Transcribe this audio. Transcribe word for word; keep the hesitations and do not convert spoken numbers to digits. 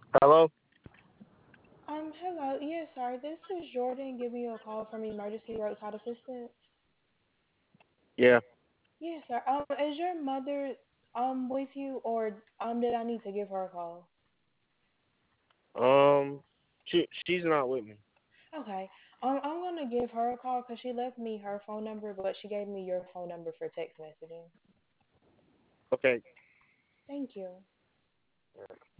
Hello? Um, hello. Yes, sorry. This is Jordan giving you a call from Emergency Roadside Assistance. Yeah. Yes, sir. Um, is your mother um with you, or um did I need to give her a call? Um, she she's not with me. Okay. Um, I'm gonna give her a call because she left me her phone number, but she gave me your phone number for text messaging. Okay. Thank you.